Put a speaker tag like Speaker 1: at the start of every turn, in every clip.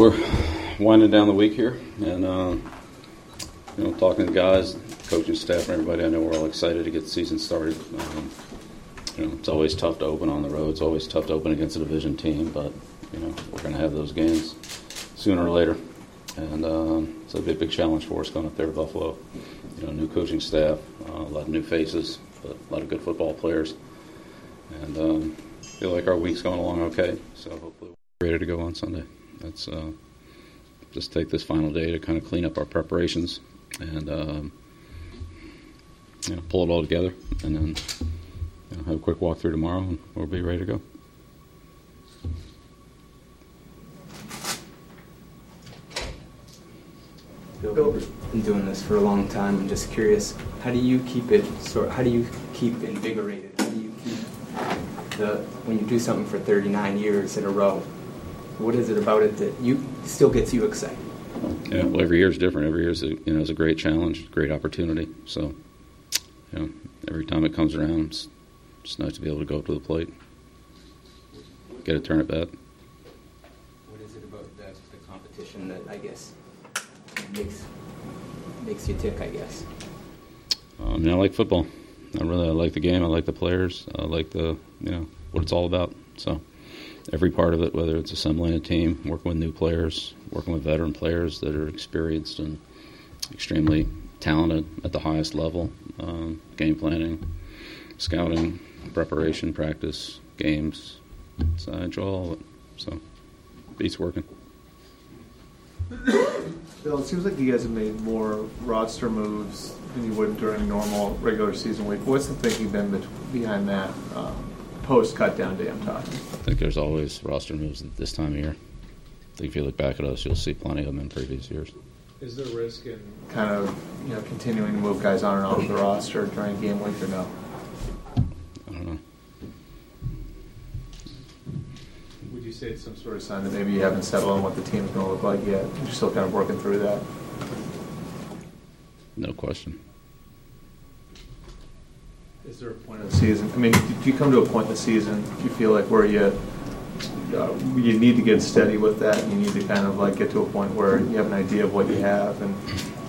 Speaker 1: we're winding down the week here, and talking to the guys, coaching staff, and everybody. I know we're all excited to get the season started. It's always tough to open on the road. It's always tough to open against a division team, but we're going to have those games sooner or later, and it's a big challenge for us going up there to Buffalo. New coaching staff, a lot of new faces, but a lot of good football players, and feel like our week's going along okay. So hopefully we're ready to go on Sunday. Let's just take this final day to kind of clean up our preparations and pull it all together, and then have a quick walk through tomorrow, and we'll be ready to go.
Speaker 2: Bill, you've been doing this for a long time. I'm just curious, how do you keep invigorated? How do you keep when you do something for 39 years in a row? What is it about it that still gets you excited?
Speaker 1: Yeah, well, every year is different. Every year is a great challenge, great opportunity. So, every time it comes around, it's just nice to be able to go up to the plate, get a turn at bat.
Speaker 2: What is it about the competition that I guess makes you tick? I guess.
Speaker 1: I like football. I like the game. I like the players. I like what it's all about. So. Every part of it, whether it's assembling a team, working with new players, working with veteran players that are experienced and extremely talented at the highest level, game planning, scouting, preparation, practice, games. So I enjoy all of it. So beats working.
Speaker 3: Bill, it seems like you guys have made more roster moves than you would during a normal regular season week. What's the thinking been behind that? Post-cut-down day, I'm talking.
Speaker 1: I think there's always roster moves at this time of year. I think if you look back at us, you'll see plenty of them in previous years.
Speaker 3: Is there risk in kind of continuing to move guys on and off the roster during game week or no?
Speaker 1: I don't know.
Speaker 3: Would you say it's some sort of sign that maybe you haven't settled on what the team's going to look like yet? You're still kind of working through that?
Speaker 1: No question.
Speaker 3: Is there a point of the season? I mean, do you come to a point in the season, do you feel like where you need to get steady with that, and you need to kind of like get to a point where you have an idea of what you have? And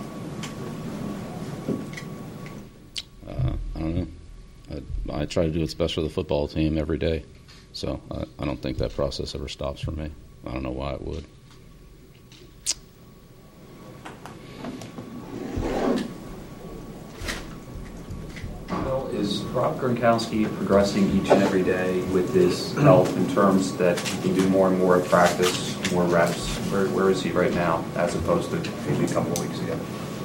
Speaker 1: I don't know. I try to do what's best for the football team every day, so I don't think that process ever stops for me. I don't know why it would.
Speaker 4: Is Rob Gronkowski progressing each and every day with his health in terms that he can do more and more at practice, more reps? Where is he right now as opposed to maybe a couple of weeks ago?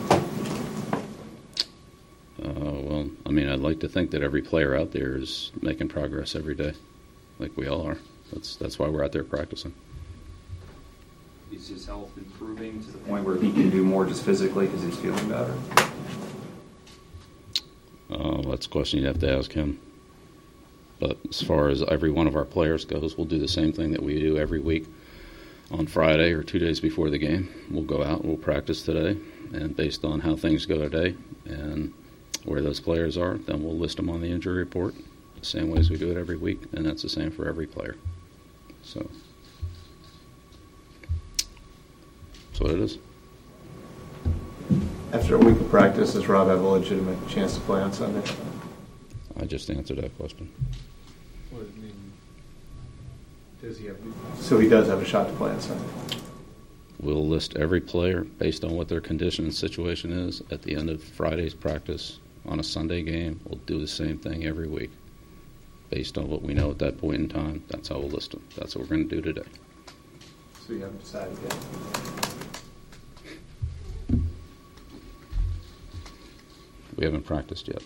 Speaker 1: Well, I mean, I'd like to think that every player out there is making progress every day, like we all are. That's why we're out there practicing.
Speaker 4: Is his health improving to the point where he can do more just physically because he's feeling better?
Speaker 1: That's a question you'd have to ask him. But as far as every one of our players goes, we'll do the same thing that we do every week on Friday or 2 days before the game. We'll go out and we'll practice today, and based on how things go today and where those players are, then we'll list them on the injury report the same way as we do it every week, and that's the same for every player. So that's what it is.
Speaker 3: after a week of practice, does Rob have a legitimate chance to play on Sunday?
Speaker 1: I just answered that question.
Speaker 3: What, I mean, does he have? So he does have a shot to play on Sunday.
Speaker 1: We'll list every player based on what their condition and situation is at the end of Friday's practice on a Sunday game. We'll do the same thing every week based on what we know at that point in time. That's how we'll list them. That's what we're going to do today.
Speaker 3: So you haven't decided yet?
Speaker 1: We haven't practiced yet.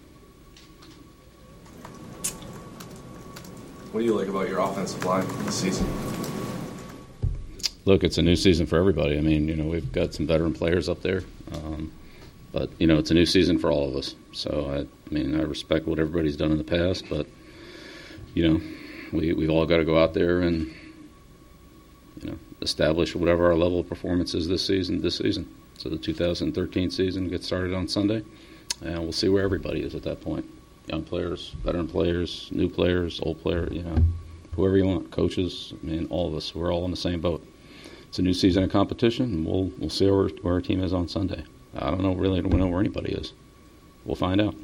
Speaker 5: What do you like about your offensive line this season?
Speaker 1: Look, it's a new season for everybody. I mean, we've got some veteran players up there. But, it's a new season for all of us. So, I respect what everybody's done in the past. But, we've all got to go out there and, establish whatever our level of performance is this season. So the 2013 season gets started on Sunday. And we'll see where everybody is at that point. Young players, veteran players, new players, old players, whoever you want, coaches, all of us, we're all in the same boat. it's a new season of competition, and we'll see where our team is on Sunday. I don't know where anybody is. We'll find out.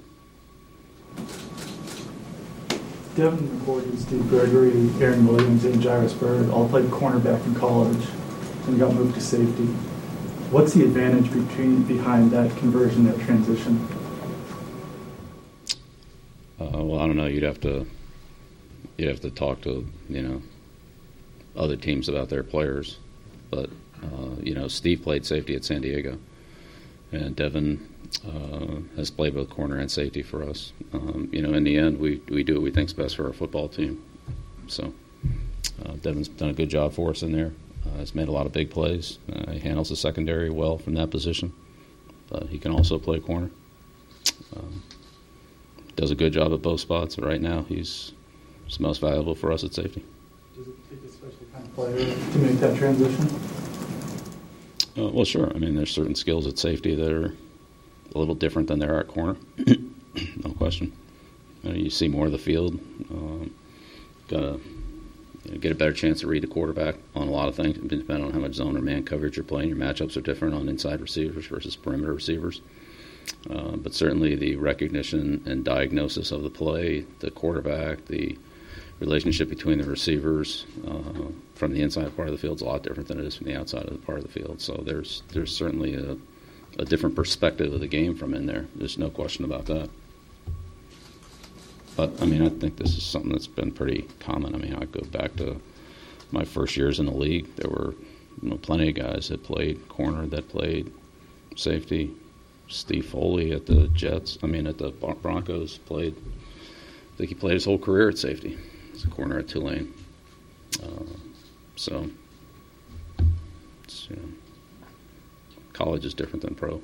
Speaker 6: Devin McCourty, Steve Gregory, Aaron Williams, and Jairus Byrd all played cornerback in college and got moved to safety. What's the advantage behind that conversion, that transition?
Speaker 1: Well, I don't know. You'd have to talk to other teams about their players, but Steve played safety at San Diego, and Devin has played both corner and safety for us. In the end, we do what we think's best for our football team. So Devin's done a good job for us in there. He's made a lot of big plays. He handles the secondary well from that position, but he can also play corner. Does a good job at both spots. But right now, he's most valuable for us at safety.
Speaker 6: Does it take a special kind of player to make that transition?
Speaker 1: Well, sure. I mean, there's certain skills at safety that are a little different than there are at corner. No question. You see more of the field. Got to get a better chance to read the quarterback on a lot of things, depending on how much zone or man coverage you're playing. Your matchups are different on inside receivers versus perimeter receivers. But certainly the recognition and diagnosis of the play, the quarterback, the relationship between the receivers from the inside part of the field is a lot different than it is from the outside of the part of the field. So there's certainly a different perspective of the game from in there. There's no question about that. But, I mean, I think this is something that's been pretty common. I mean, I go back to my first years in the league. There were plenty of guys that played corner, that played safety. Steve Foley at the Broncos I think he played his whole career at safety. He's a corner at Tulane. College is different than pro.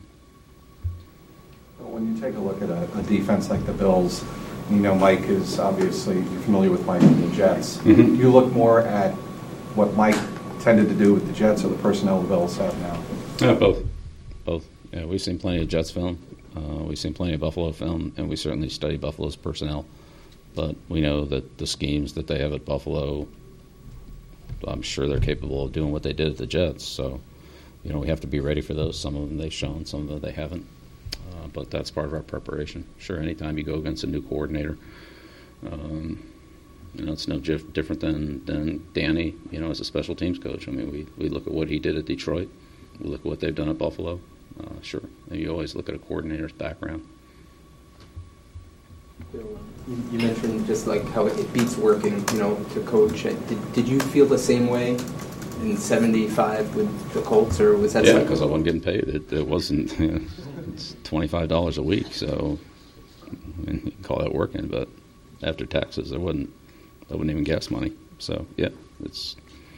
Speaker 7: When you take a look at a defense like the Bills, Mike is obviously familiar with Mike and the Jets.
Speaker 1: Mm-hmm.
Speaker 7: Do you look more at what Mike tended to do with the Jets or the personnel the Bills have now?
Speaker 1: Yeah, both. Yeah, we've seen plenty of Jets film. We've seen plenty of Buffalo film, and we certainly study Buffalo's personnel. But we know that the schemes that they have at Buffalo, I'm sure they're capable of doing what they did at the Jets. So, we have to be ready for those. Some of them they've shown, some of them they haven't. But that's part of our preparation. Sure, anytime you go against a new coordinator, it's no different than Danny, as a special teams coach. I mean, we look at what he did at Detroit. We look at what they've done at Buffalo. Sure, and you always look at a coordinator's background.
Speaker 2: You mentioned just like how it beats working, to coach. Did you feel the same way in '75 with the Colts, or was that?
Speaker 1: Yeah, because I wasn't getting paid. It wasn't. It's $25 a week, so you can call that working. But after taxes, I wouldn't even gas money. So yeah, it's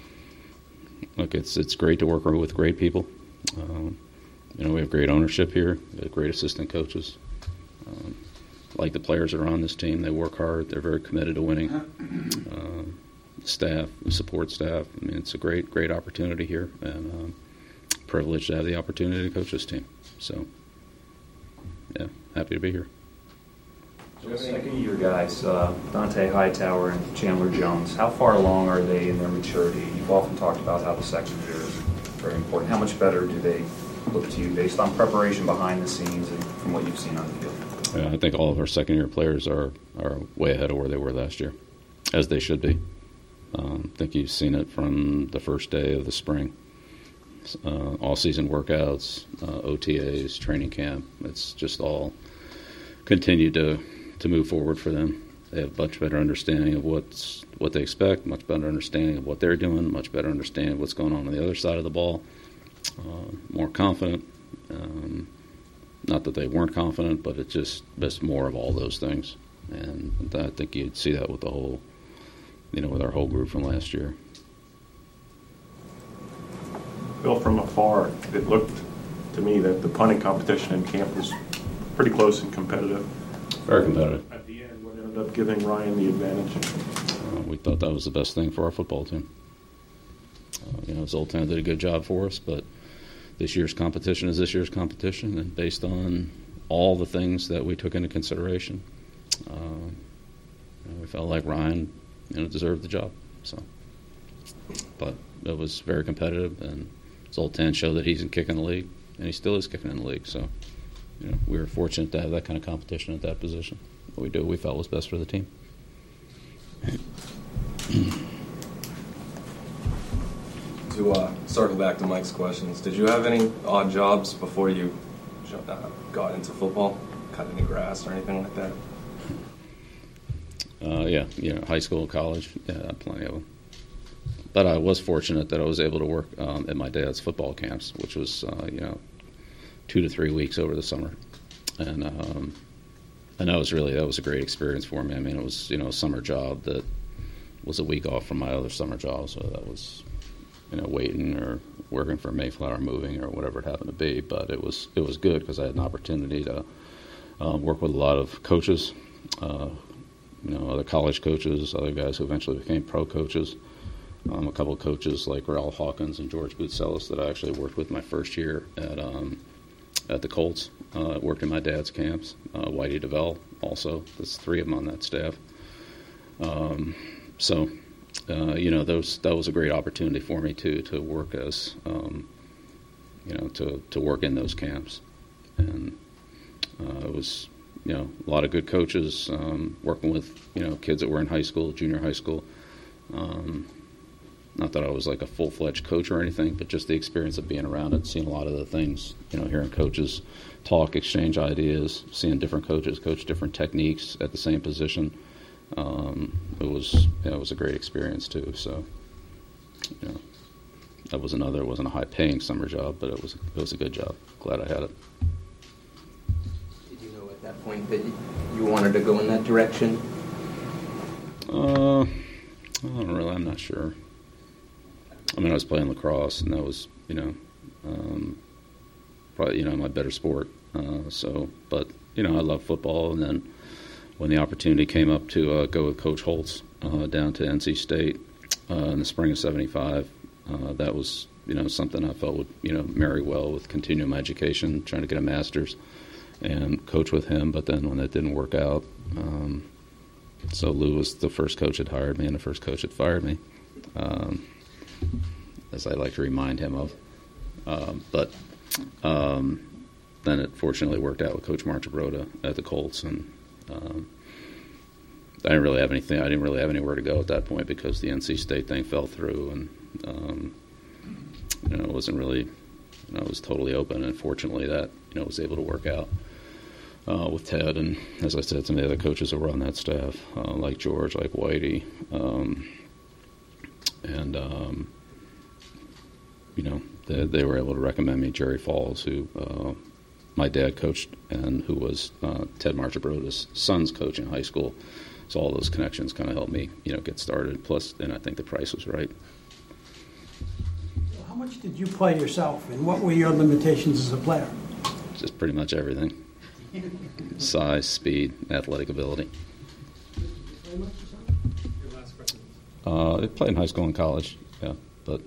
Speaker 1: great to work with great people. We have great ownership here. We have great assistant coaches. Like the players that are on this team, they work hard. They're very committed to winning. Staff, support staff. I mean, it's a great opportunity here, and privileged to have the opportunity to coach this team. So, yeah, happy to be here.
Speaker 4: Second-year guys, Dante Hightower and Chandler Jones, how far along are they in their maturity? You've often talked about how the second year is very important. How much better do they look to you based on preparation behind the scenes and from what you've seen on the field?
Speaker 1: Yeah, I think all of our second-year players are way ahead of where they were last year, as they should be. I think you've seen it from the first day of the spring. All-season workouts, OTAs, training camp. It's just all continued to move forward for them. They have a much better understanding of what they expect, much better understanding of what they're doing, much better understanding of what's going on the other side of the ball, more confident. Not that they weren't confident, but it's just more of all those things. And I think you'd see that with the whole, with our whole group from last year.
Speaker 8: Bill, from afar, it looked to me that the punting competition in camp was pretty close and competitive.
Speaker 1: Very competitive.
Speaker 8: At the end, what ended up giving Ryan the advantage?
Speaker 1: We thought that was the best thing for our football team. Zoltan did a good job for us, but this year's competition is this year's competition, and based on all the things that we took into consideration, we felt like Ryan, deserved the job. So, but it was very competitive, and Zoltan showed that he's kicking the league, and he still is kicking in the league. So, we were fortunate to have that kind of competition at that position. What we did, we felt was best for the team.
Speaker 5: To circle back to Mike's questions, did you have any odd jobs before you got into football? Cut any grass or anything like that?
Speaker 1: Yeah, high school, college, plenty of them. But I was fortunate that I was able to work at my dad's football camps, which was 2 to 3 weeks over the summer, and that was a great experience for me. I mean, it was a summer job that was a week off from my other summer job, so that was waiting or working for Mayflower Moving or whatever it happened to be. But it was good because I had an opportunity to work with a lot of coaches, other college coaches, other guys who eventually became pro coaches. A couple of coaches like Ralph Hawkins and George Boutsellis that I actually worked with my first year at the Colts. Worked in my dad's camps. Whitey DeVell also. There's 3 of them on that staff. That was a great opportunity for me to work as, to work in those camps. And it was, a lot of good coaches, working with, kids that were in high school, junior high school. Not that I was like a full-fledged coach or anything, but just the experience of being around it, seeing a lot of the things, hearing coaches talk, exchange ideas, seeing different coaches coach different techniques at the same position. It was a great experience too. So, it wasn't a high-paying summer job, but it was a good job. Glad I had it.
Speaker 2: Did you know at that point that you wanted to go in that direction?
Speaker 1: I'm not sure. I mean, I was playing lacrosse, and that was, probably, my better sport. But I love football, and then when the opportunity came up to go with Coach Holtz down to NC State in the spring of '75, that was, something I felt would, marry well with continuing my education, trying to get a master's, and coach with him. But then when that didn't work out, so Lou was the first coach that hired me and the first coach that fired me, as I like to remind him of. But then it fortunately worked out with Coach Marchibroda at the Colts, and I didn't really have anything. I didn't really have anywhere to go at that point because the NC State thing fell through, and it wasn't really. I was totally open, and fortunately that was able to work out with Ted, and as I said, some of the other coaches that were on that staff, like George, like Whitey, they were able to recommend me Jerry Falls, who my dad coached and who was Ted Marchibroda's son's coach in high school. So all those connections kind of helped me, get started. Plus, and I think the price was right.
Speaker 9: How much did you play yourself, and what were your limitations as a player?
Speaker 1: Just pretty much everything. Size, speed, athletic ability. I played in high school and college, yeah. But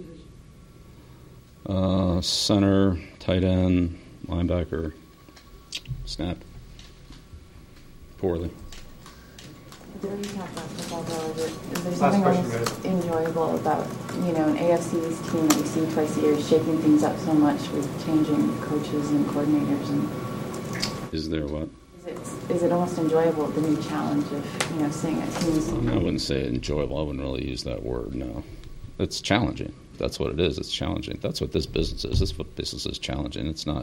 Speaker 1: center, tight end, linebacker, snapped poorly.
Speaker 10: You talk about football, though, is there something else enjoyable about, an AFC East team that we see twice a year shaking things up so much with changing coaches and coordinators? And
Speaker 1: is there what?
Speaker 10: Is it almost enjoyable, the new challenge of, seeing a team?
Speaker 1: I wouldn't say enjoyable. I wouldn't really use that word, no. It's challenging. That's what it is. It's challenging. That's what this business is. This business is challenging. It's not...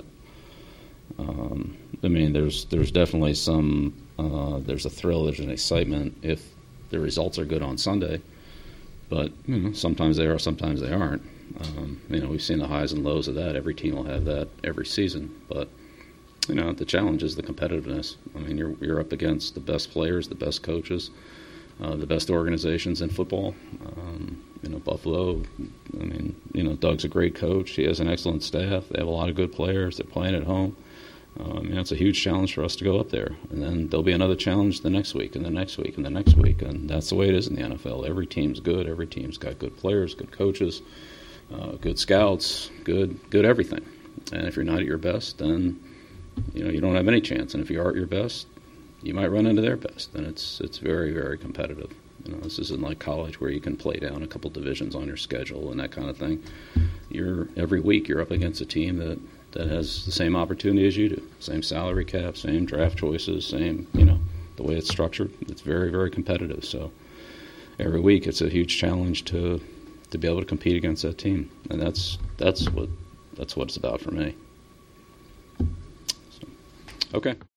Speaker 1: there's definitely some... there's a thrill, there's an excitement if the results are good on Sunday. But, sometimes they are, sometimes they aren't. We've seen the highs and lows of that. Every team will have that every season. But, the challenge is the competitiveness. You're up against the best players, the best coaches, the best organizations in football. Buffalo, Doug's a great coach. He has an excellent staff. They have a lot of good players. They're playing at home. It's a huge challenge for us to go up there. And then there'll be another challenge the next week and the next week and the next week. And that's the way it is in the NFL. Every team's good. Every team's got good players, good coaches, good scouts, good everything. And if you're not at your best, then you don't have any chance. And if you are at your best, you might run into their best. And it's very, very competitive. This isn't like college where you can play down a couple divisions on your schedule and that kind of thing. Every week you're up against a team that has the same opportunity as you do, same salary cap, same draft choices, same, the way it's structured. It's very, very competitive. So every week it's a huge challenge to be able to compete against that team, and that's what it's about for me. So, okay.